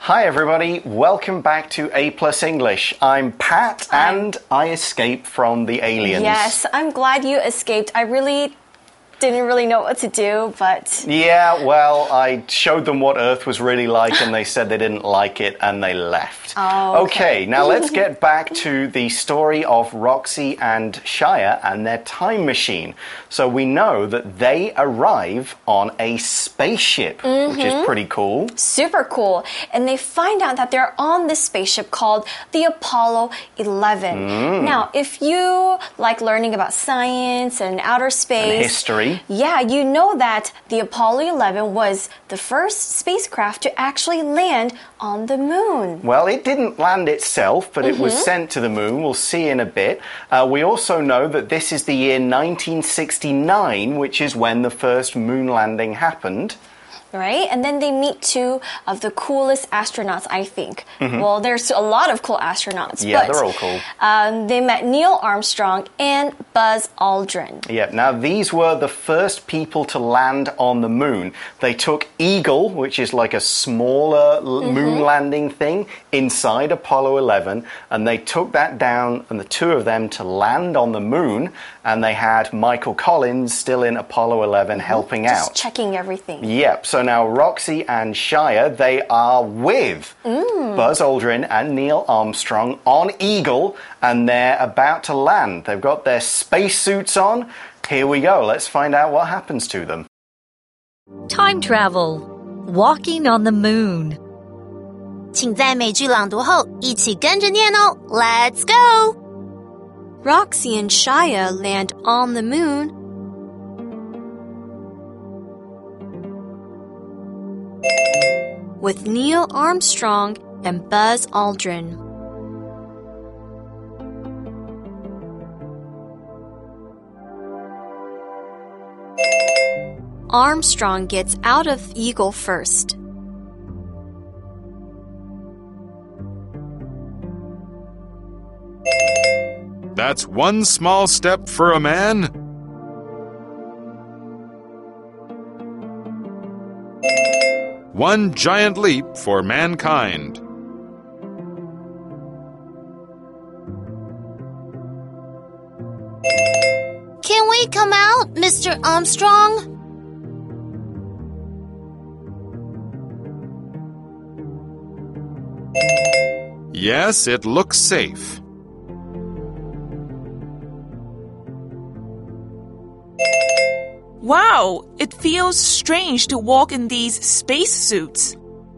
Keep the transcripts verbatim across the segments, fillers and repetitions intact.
Hi everybody, welcome back to A Plus English. I'm Pat and I escaped from the aliens. Yes, I'm glad you escaped. I really didn't really know what to do, but... Yeah, well, I showed them what Earth was really like and they said they didn't like it and they left. Oh, okay. Okay, now let's get back to the story of Roxy and Shia and their time machine. So we know that they arrive on a spaceship, mm-hmm. which is pretty cool. Super cool. And they find out that they're on this spaceship called the Apollo eleven. Mm. Now, if you like learning about science and outer space... And history. Yeah, you know that the Apollo eleven was the first spacecraft to actually land on the moon. Well, it didn't land itself, but mm-hmm. it was sent to the moon. We'll see in a bit. Uh, we also know that this is the year nineteen sixty-nine, which is when the first moon landing happened. Right? And then they meet two of the coolest astronauts, I think. Mm-hmm. Well, there's a lot of cool astronauts. Yeah, but, they're all cool. Um, they met Neil Armstrong and Buzz Aldrin. Yeah, now these were the first people to land on the moon. They took Eagle, which is like a smaller mm-hmm. moon landing thing, inside Apollo eleven, and they took that down, and the two of them to land on the moon, and they had Michael Collins still in Apollo eleven mm-hmm. helping Just out. checking everything. Yep, so now Roxy and Shia, they are with mm. Buzz Aldrin and Neil Armstrong on Eagle, and they're about to land. They've got their spacesuits on. Here we go. Let's find out what happens to them. Time travel. Walking on the moon. 请在美句朗读后一起跟着念哦 Let's go! Roxy and Shia land on the moon. With Neil Armstrong and Buzz Aldrin. Armstrong gets out of Eagle first. That's one small step for a man. One giant leap for mankind. Can we come out, Mister Armstrong? Yes, it looks safe. Wow, it feels strange to walk in these spacesuits.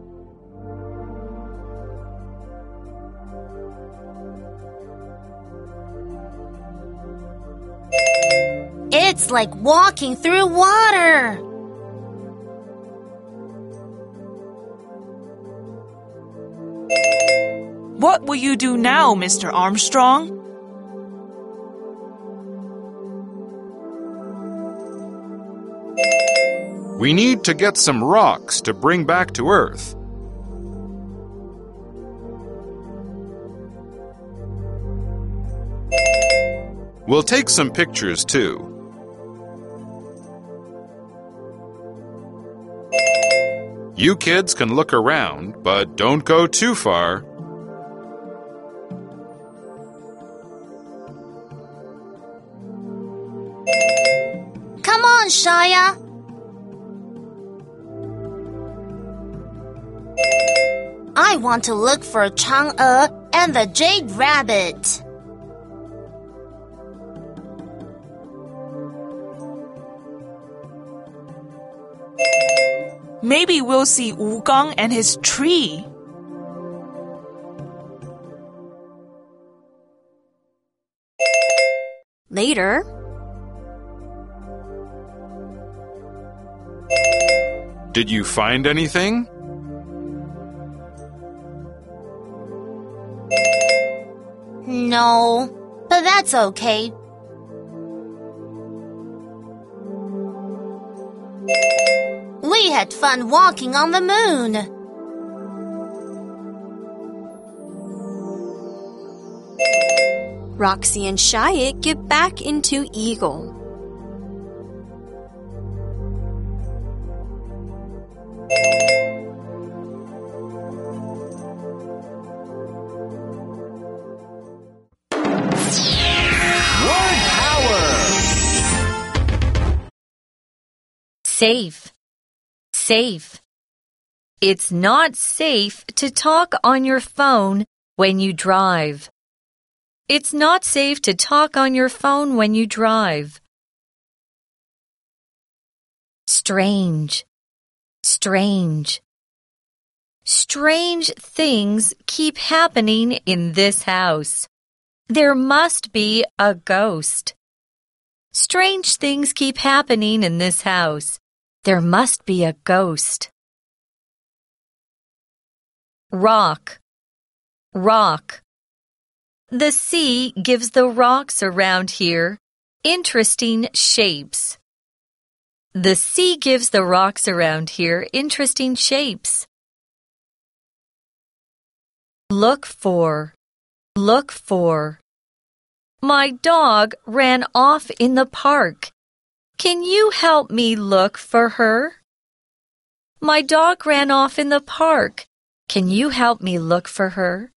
It's like walking through water. What will you do now, Mister Armstrong? We need to get some rocks to bring back to Earth. We'll take some pictures too. You kids can look around, but don't go too far. Come on, Shia. I want to look for Chang'e and the Jade Rabbit. Maybe we'll see Wugong and his tree. Later, Did you find anything? No, but that's okay. We had fun walking on the moon. Roxy and Shia get back into Eagle. Safe. Safe. It's not safe to talk on your phone when you drive. It's not safe to talk on your phone when you drive. Strange. Strange. Strange things keep happening in this house. There must be a ghost. Strange things keep happening in this house. There must be a ghost. Rock. Rock. The sea gives the rocks around here interesting shapes. The sea gives the rocks around here interesting shapes. Look for. Look for. My dog ran off in the park. Can you help me look for her? My dog ran off in the park. Can you help me look for her?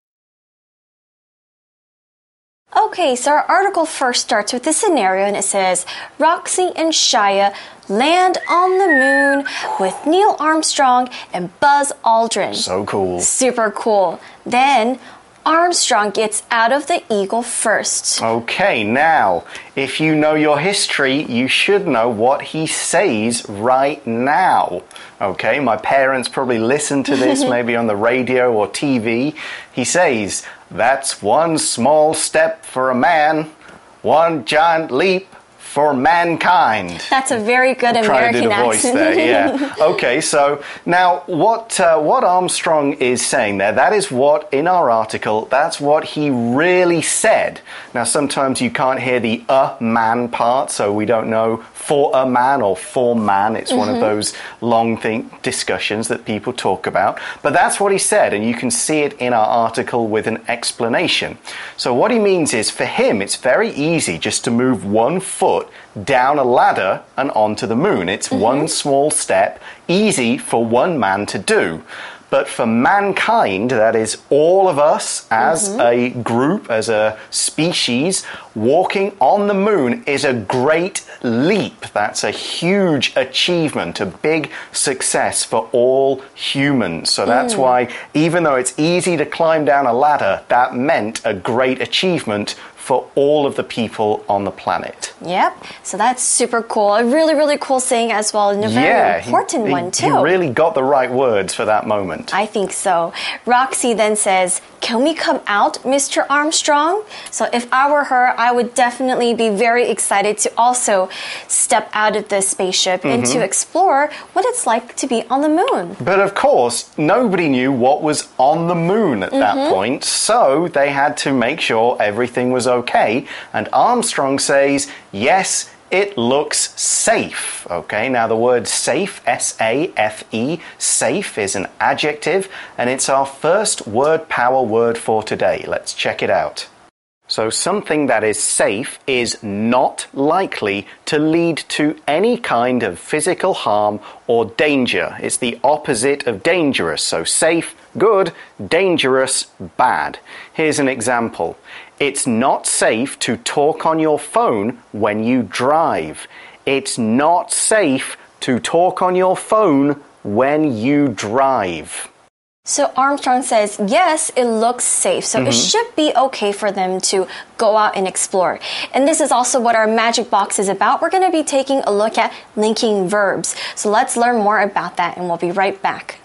Okay, so our article first starts with a scenario and it says, Roxy and Shia land on the moon with Neil Armstrong and Buzz Aldrin. So cool. Super cool. Then Armstrong gets out of the Eagle first. Okay, now, if you know your history, you should know what he says right now. Okay, my parents probably listened to this maybe on the radio or T V. He says, that's one small step for a man, one giant leap for mankind. That's a very good I'm American trying to do the voice accent. there, yeah. Okay, so now what uh, what Armstrong is saying there, that is what, in our article, that's what he really said. Now, sometimes you can't hear the a man part, so we don't know for a man or for man. It's mm-hmm. one of those long thing, discussions that people talk about. But that's what he said, and you can see it in our article with an explanation. So what he means is, for him, it's very easy just to move one foot down a ladder and onto the moon. It's mm-hmm. one small step, easy for one man to do. But for mankind, that is all of us as mm-hmm. a group, as a species, walking on the moon is a great leap. That's a huge achievement, a big success for all humans. So that's mm. why, even though it's easy to climb down a ladder, that meant a great achievement for all of the people on the planet. Yep, so that's super cool. A really, really cool saying as well, and a very yeah, important he, one he, too. He really got the right words for that moment. I think so. Roxy then says, can we come out, Mister Armstrong? So if I were her, I would definitely be very excited to also step out of the spaceship mm-hmm. and to explore what it's like to be on the moon. But of course, nobody knew what was on the moon at mm-hmm. that point, so they had to make sure everything was okay. And Armstrong says, yes, it looks safe. Okay, now the word safe, S A F E, safe is an adjective, and it's our first word power word for today. Let's check it out. So something that is safe is not likely to lead to any kind of physical harm or danger. It's the opposite of dangerous. So safe, good, dangerous, bad. Here's an example. It's not safe to talk on your phone when you drive. It's not safe to talk on your phone when you drive. So Armstrong says, yes, it looks safe. So mm-hmm. it should be okay for them to go out and explore. And this is also what our magic box is about. We're going to be taking a look at linking verbs. So let's learn more about that, and we'll be right back.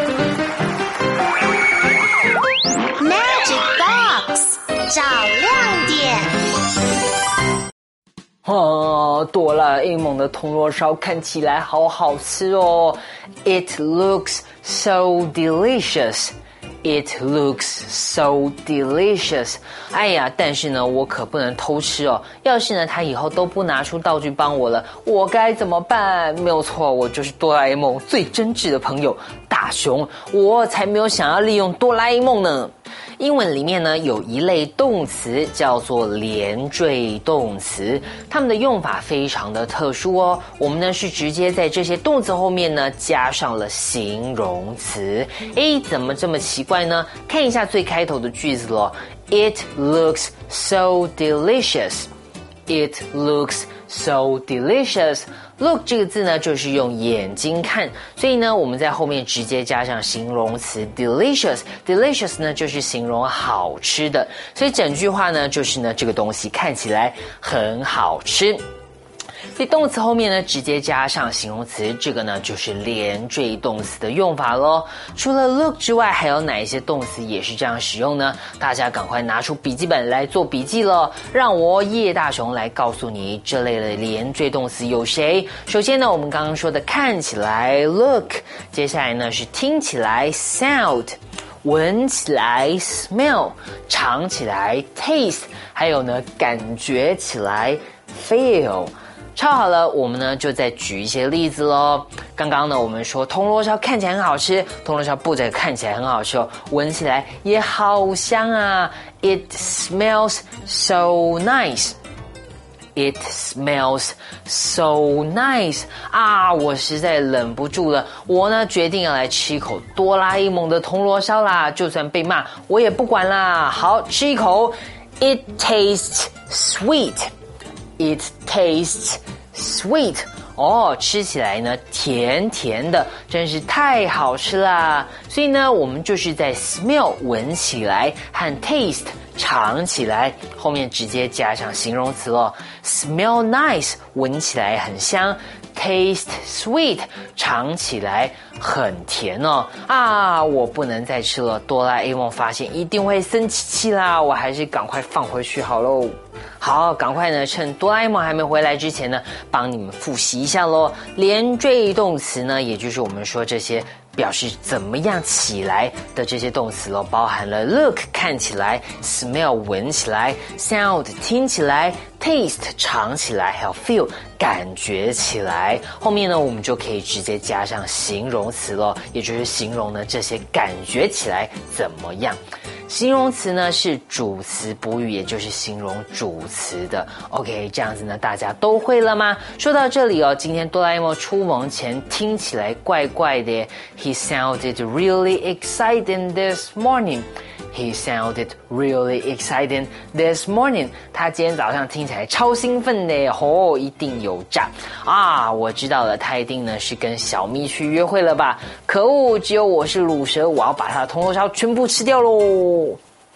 Magic box. 找亮点。 哦，哆啦 A 梦的铜锣烧看起来好好吃哦。It looks so delicious. It looks so delicious. 哎呀，但是呢，我可不能偷吃哦。要是呢，他以后都不拿出道具帮我了，我该怎么办？没有错，我就是哆啦 A 梦最真挚的朋友大雄，我才没有想要利用哆啦 A 梦呢。英文里面呢有一类动词叫做连缀动词，它们的用法非常的特殊哦。我们呢是直接在这些动词后面呢加上了形容词。诶，怎么这么奇怪呢？看一下最开头的句子咯。It looks so delicious. It looks so delicious. Look 这个字呢，就是用眼睛看，所以呢，我们在后面直接加上形容词 delicious。delicious 呢，就是形容好吃的，所以整句话呢，就是呢，这个东西看起来很好吃。所以动词后面呢，直接加上形容词，这个呢就是连缀动词的用法咯。除了 look 之外，还有哪一些动词也是这样使用呢？大家赶快拿出笔记本来做笔记了。让我叶大雄来告诉你这类的连缀动词有谁。首先呢，我们刚刚说的看起来 look， 接下来呢是听起来 sound， 闻起来 smell， 尝起来 taste， 还有呢感觉起来 feel。抄好了，我们呢就再举一些例子咯。刚刚呢我们说铜锣烧看起来很好吃，铜锣烧不止看起来很好吃哦，闻起来也好香啊。It smells so nice. It smells so nice. 啊，我实在忍不住了，我呢决定要来吃一口哆啦 A 梦的铜锣烧啦，就算被骂我也不管啦。好，吃一口。It tastes sweet.It tastes sweet. 哦，吃起来呢甜甜的，真是太好吃啦。所以呢，我们就是在 smell 闻起来和 taste 尝起来，后面直接加上形容词咯。Smell nice 闻起来很香， taste sweet 尝起来很甜哦。啊，我不能再吃了，哆啦 A 梦发现一定会生气气啦，我还是赶快放回去好喽。好，赶快呢，趁哆啦 A 梦还没回来之前呢，帮你们复习一下咯。连缀动词呢，也就是我们说这些表示怎么样起来的这些动词咯，包含了 look 看起来， smell 闻起来， sound 听起来， taste 尝起来，还有 feel 感觉起来。后面呢，我们就可以直接加上形容词咯，也就是形容呢这些感觉起来怎么样。形容词呢是主词补语，也就是形容主词的。OK， 这样子呢大家都会了吗？说到这里哦，今天哆啦 A 梦出门前听起来怪怪的。He sounded really excited this morning. He sounded really excited this morning. 他今天早上听起来超兴奋的哦，一定有诈啊！我知道了，他一定呢是跟小蜜去约会了吧？可恶，只有我是乳蛇，我要把他的铜锣烧全部吃掉咯。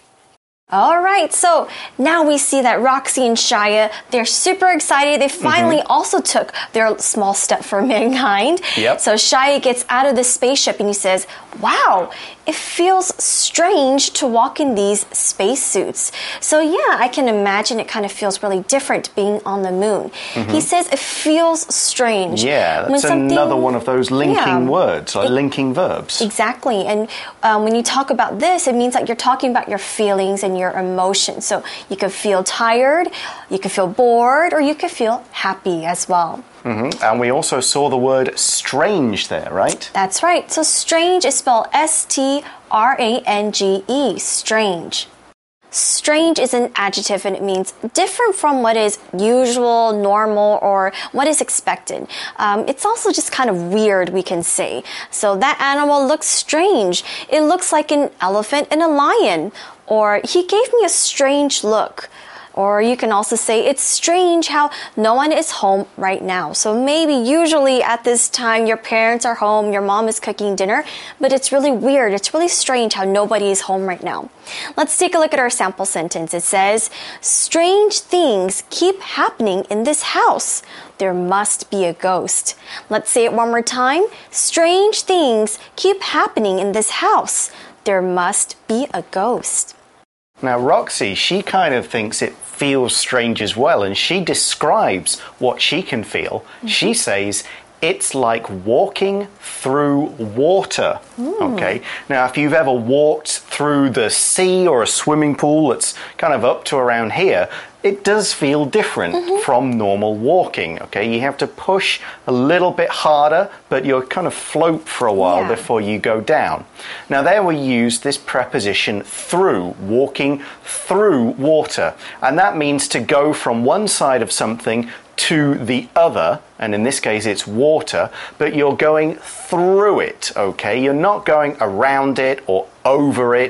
All right, so now we see that Roxy and Shia, they're super excited. They finally mm-hmm. also took their small step for mankind. Yep. So Shia gets out of the spaceship and he says, wow, it feels strange to walk in these spacesuits. So yeah, I can imagine it kind of feels really different being on the moon. Mm-hmm. He says it feels strange. Yeah, that's another one of those linking yeah, words, like it, linking verbs. Exactly. And um, when you talk about this, it means that you're talking about your feelings and your emotions. So you could feel tired, you could feel bored, or you could feel happy as well. Mm-hmm. And we also saw the word strange there, right? That's right. So strange is spelled S T R A N G E, strange. Strange is an adjective and it means different from what is usual, normal, or what is expected. Um, it's also just kind of weird, we can say. So that animal looks strange. It looks like an elephant and a lion. Or he gave me a strange look. Or you can also say it's strange how no one is home right now. So maybe usually at this time your parents are home, your mom is cooking dinner, but it's really weird. It's really strange how nobody is home right now. Let's take a look at our sample sentence. It says, strange things keep happening in this house. There must be a ghost. Let's say it one more time. Strange things keep happening in this house. There must be a ghost. Now, Roxy, she kind of thinks it feels strange as well, and she describes what she can feel. Mm-hmm. She says, it's like walking through water. Mm. Okay. Now, if you've ever walked through the sea or a swimming pool that's kind of up to around here, it does feel different mm-hmm. from normal walking. Okay. You have to push a little bit harder, but you'll kind of float for a while yeah. before you go down. Now, there we use this preposition through, walking through water. And that means to go from one side of something to the other, and in this case it's water, but you're going through it, okay? You're not going around it or over it or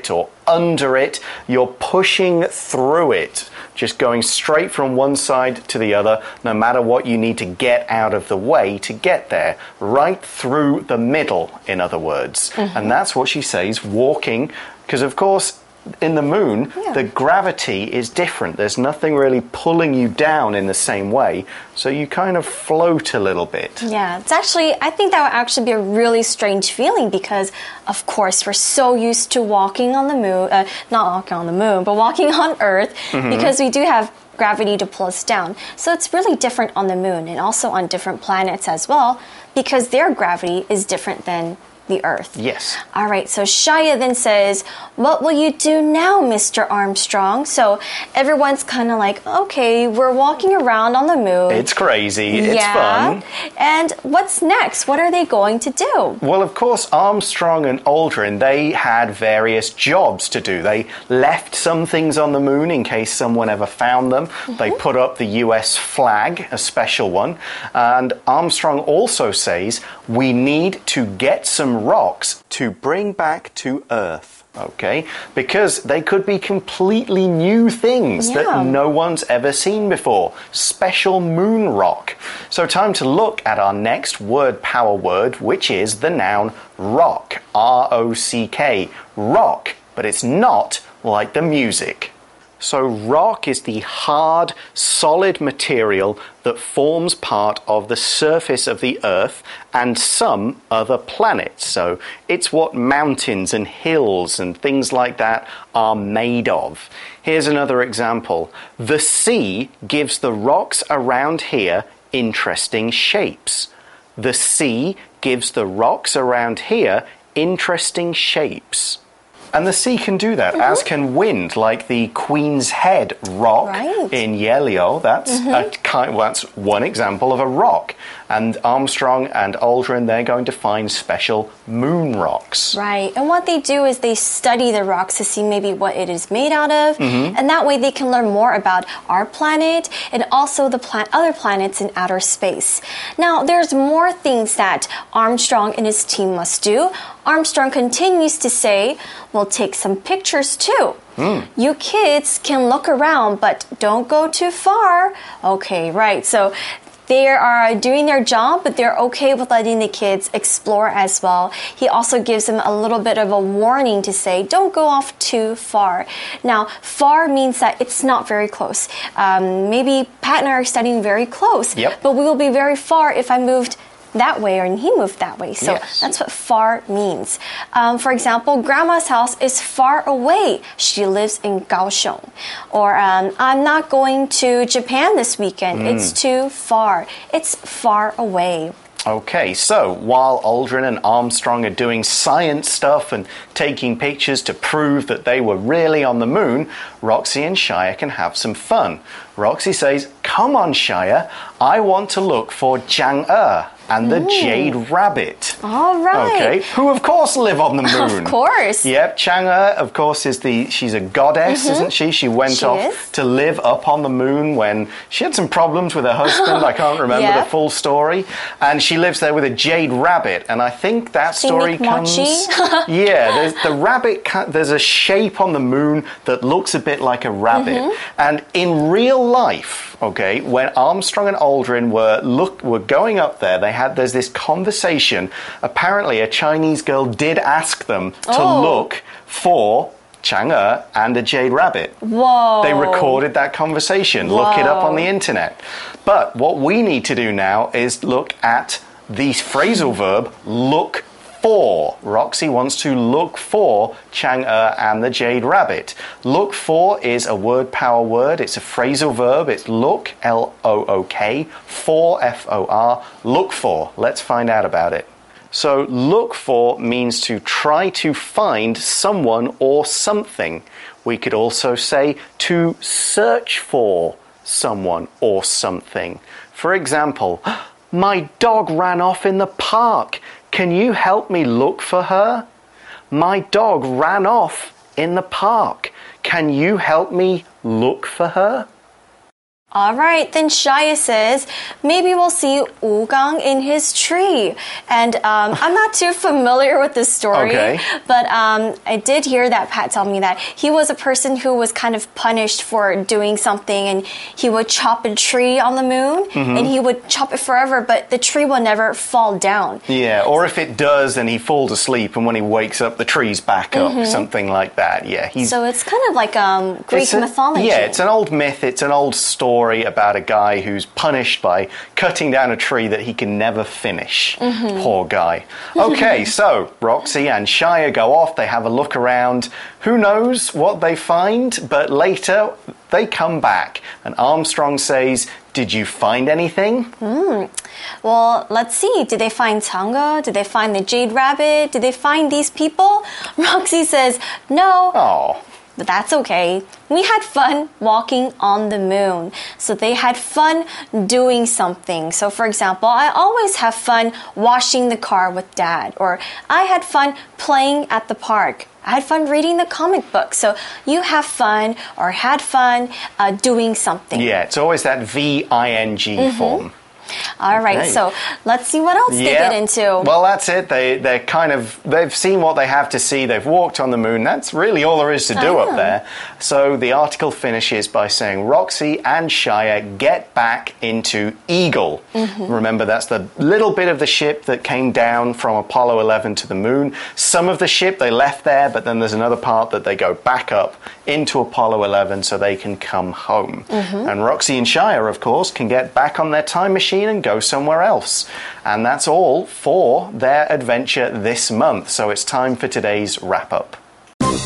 under it, you're pushing through it. Just going straight from one side to the other, no matter what you need to get out of the way to get there. Right through the middle, in other words. Mm-hmm. And that's what she says, walking, because of course, in the moon, yeah. the gravity is different. There's nothing really pulling you down in the same way. So you kind of float a little bit. Yeah, it's actually, I think that would actually be a really strange feeling because, of course, we're so used to walking on the moon, uh, not walking on the moon, but walking on Earth mm-hmm. because we do have gravity to pull us down. So it's really different on the moon and also on different planets as well because their gravity is different than the Earth. Yes. All right, so Shia then says, what will you do now, Mister Armstrong? So everyone's kind of like, okay, we're walking around on the moon. It's crazy. It's yeah. fun. And what's next? What are they going to do? Well, of course, Armstrong and Aldrin, they had various jobs to do. They left some things on the moon in case someone ever found them. Mm-hmm. They put up the U S flag, a special one. And Armstrong also says, we need to get some rocks to bring back to Earth, okay? Because they could be completely new things yeah. that no one's ever seen before. Special moon rock. So time to look at our next word power word, which is the noun rock. R O C K. Rock, but it's not like the music. So rock is the hard, solid material that forms part of the surface of the Earth and some other planets. So it's what mountains and hills and things like that are made of. Here's another example. The sea gives the rocks around here interesting shapes. The sea gives the rocks around here interesting shapes. And the sea can do that, mm-hmm. as can wind, like the Queen's Head rock right. in Yellio. That's, mm-hmm. a kind, well, that's one example of a rock. And Armstrong and Aldrin, they're going to find special moon rocks. Right. And what they do is they study the rocks to see maybe what it is made out of. Mm-hmm. And that way they can learn more about our planet and also the plan- other planets in outer space. Now, there's more things that Armstrong and his team must do. Armstrong continues to say, we'll take some pictures too. Mm. You kids can look around, but don't go too far. Okay, right. So they are doing their job, but they're okay with letting the kids explore as well. He also gives them a little bit of a warning to say, don't go off too far. Now, far means that it's not very close. Um, maybe Pat and I are studying very close, yep. but we will be very far if I moved that way or he moved that way. So yes. that's what far means. Um, for example, grandma's house is far away. She lives in Kaohsiung. Or um, I'm not going to Japan this weekend. Mm. It's too far. It's far away. Okay, so while Aldrin and Armstrong are doing science stuff and taking pictures to prove that they were really on the moon, Roxy and Shia can have some fun. Roxy says, come on, Shia, I want to look for Chang'e and the Ooh. Jade Rabbit. All right. Okay, who of course live on the moon. Of course. Yep, Chang'e, of course, is the, she's a goddess, mm-hmm. isn't she? She went she off is. to live up on the moon when she had some problems with her husband. I can't remember yep. the full story. And she lives there with a jade rabbit. And I think that story comes... yeah, there's the rabbit, there's a shape on the moon that looks a bit like a rabbit. Mm-hmm. And in real life, okay, when Armstrong and Aldrin were look were going up there, they had there's this conversation. Apparently, a Chinese girl did ask them to oh. look for Chang'e and a jade rabbit. Whoa. They recorded that conversation. Whoa. Look it up on the internet. But what we need to do now is look at the phrasal verb look for. Roxy wants to look for Chang'e and the jade rabbit. Look for is a word power word. It's a phrasal verb. It's look, L O O K, for, F O R, look for. Let's find out about it. So look for means to try to find someone or something. We could also say to search for someone or something. For example, my dog ran off in the park. Can you help me look for her? My dog ran off in the park. Can you help me look for her? All right, then Shia says, maybe we'll see Wugang in his tree. And um, I'm not too familiar with this story, okay. but um, I did hear that Pat tell me that he was a person who was kind of punished for doing something, and he would chop a tree on the moon, mm-hmm. and he would chop it forever, but the tree will never fall down. Yeah, or if it does, then he falls asleep, and when he wakes up, the tree's back up, mm-hmm. something like that. Yeah, he's, so it's kind of like um, Greek a, mythology. Yeah, it's an old myth, it's an old story about a guy who's punished by cutting down a tree that he can never finish. Mm-hmm. Poor guy. Okay, so Roxy and Shia go off, they have a look around. Who knows what they find, but later they come back and Armstrong says, did you find anything? Mm. Well, let's see. Did they find Chang'e? Did they find the Jade Rabbit? Did they find these people? Roxy says, no. Oh. But that's okay. We had fun walking on the moon. So they had fun doing something. So for example, I always have fun washing the car with Dad. Or I had fun playing at the park. I had fun reading the comic book. So you have fun or had fun uh, doing something. Yeah, it's always that V I N G mm-hmm. form. All right, okay. So let's see what else yeah. they get into. Well, that's it. They, they're kind of, they've seen what they have to see. They've walked on the moon. That's really all there is to do up there. So the article finishes by saying Roxy and Shia get back into Eagle. Mm-hmm. Remember, that's the little bit of the ship that came down from Apollo eleven to the moon. Some of the ship they left there, but then there's another part that they go back up into Apollo eleven so they can come home. Mm-hmm. And Roxy and Shia, of course, can get back on their time machine and go somewhere else. And that's all for their adventure this month. So it's time for today's wrap-up. Wait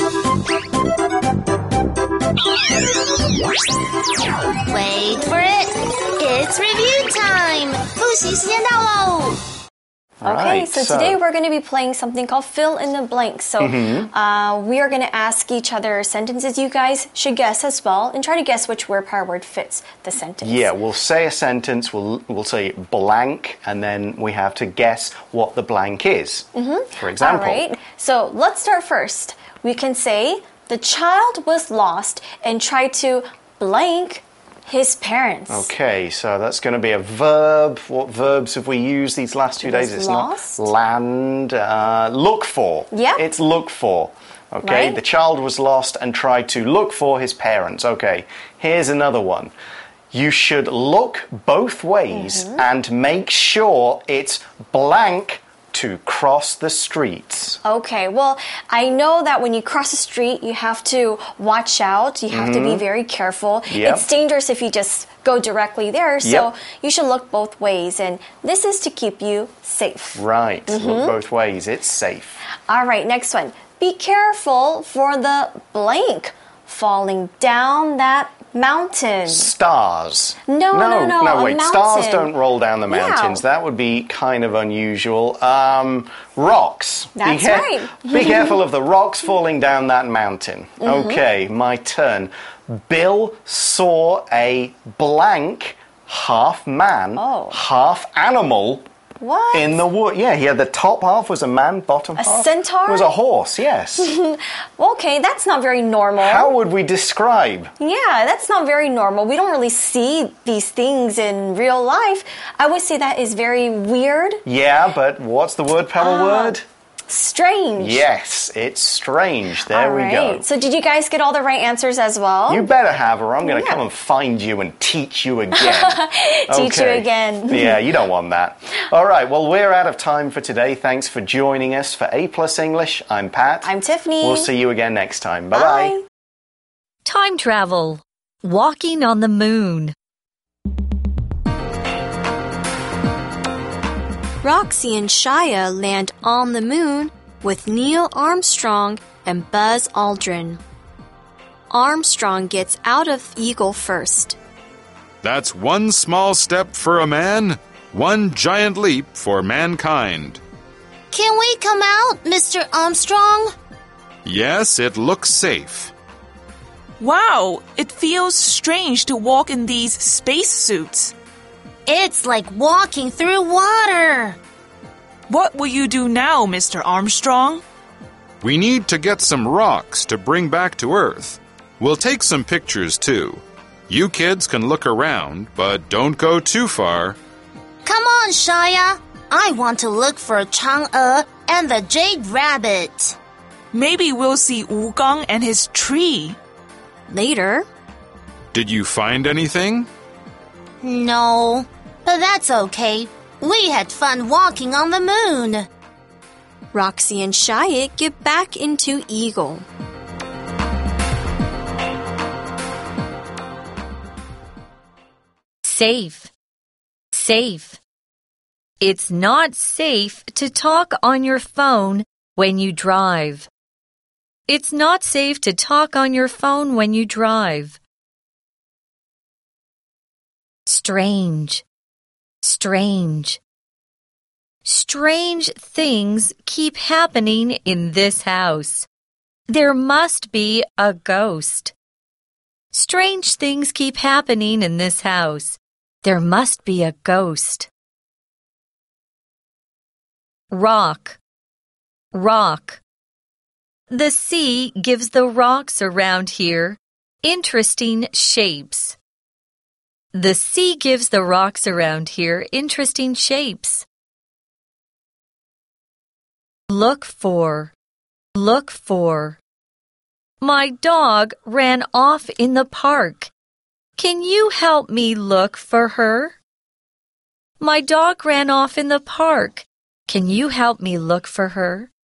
for it. It's review time. 复习时间到喽。 Okay, right, so, so today we're going to be playing something called fill in the blanks. So mm-hmm. uh, we are going to ask each other sentences. You guys should guess as well and try to guess which word power word fits the sentence. Yeah, we'll say a sentence, we'll, we'll say blank, and then we have to guess what the blank is. Mm-hmm. For example. All right, so let's start first. We can say, the child was lost and tried to blank his parents. Okay, so that's going to be a verb. What verbs have we used these last two days? It's lost. not land. Uh, look for. Yeah. It's look for. Okay, right. The child was lost and tried to look for his parents. Okay, here's another one. You should look both ways mm-hmm. and make sure it's blank to cross the streets. Okay, well, I know that when you cross the street, you have to watch out. You have mm-hmm. to be very careful. Yep. It's dangerous if you just go directly there, so yep. you should look both ways, and this is to keep you safe. Right, mm-hmm. look both ways. It's safe. All right, next one. Be careful for the blank falling down that mountain. Stars. No, no, no. No, no wait. a Stars don't roll down the mountains. Yeah. That would be kind of unusual. Um, rocks. That's be right. Be careful of the rocks falling down that mountain. Mm-hmm. Okay, my turn. Bill saw a blank half man, oh. half animal. What? In the wood. Yeah, he had the top half was a man, bottom a half A centaur? was a horse, yes. Okay, that's not very normal. How would we describe? Yeah, that's not very normal. We don't really see these things in real life. I would say that is very weird. Yeah, but what's the word, Pebble uh, word? Strange. Yes, it's strange. There all we right. go. So did you guys get all the right answers as well? You better have, or I'm going to yeah. come and find you and teach you again. Teach okay. you again. Yeah, you don't want that. All right, well, we're out of time for today. Thanks for joining us for A Plus English. I'm Pat. I'm Tiffany. We'll see you again next time. Bye-bye. Bye. Time travel. Walking on the moon. Roxy and Shia land on the moon with Neil Armstrong and Buzz Aldrin. Armstrong gets out of Eagle first. That's one small step for a man, one giant leap for mankind. Can we come out, Mister Armstrong? Yes, it looks safe. Wow, it feels strange to walk in these spacesuits. It's like walking through water. What will you do now, Mister Armstrong? We need to get some rocks to bring back to Earth. We'll take some pictures, too. You kids can look around, but don't go too far. Come on, Shia. I want to look for Chang'e and the Jade Rabbit. Maybe we'll see Wukong and his tree. Later. Did you find anything? No, but that's okay. We had fun walking on the moon. Roxy and Shia get back into Eagle. Safe. Safe. It's not safe to talk on your phone when you drive. It's not safe to talk on your phone when you drive. Strange. Strange. Strange things keep happening in this house. There must be a ghost. Strange things keep happening in this house. There must be a ghost. Rock. Rock. The sea gives the rocks around here interesting shapes. The sea gives the rocks around here interesting shapes. Look for. Look for. My dog ran off in the park. Can you help me look for her? My dog ran off in the park. Can you help me look for her?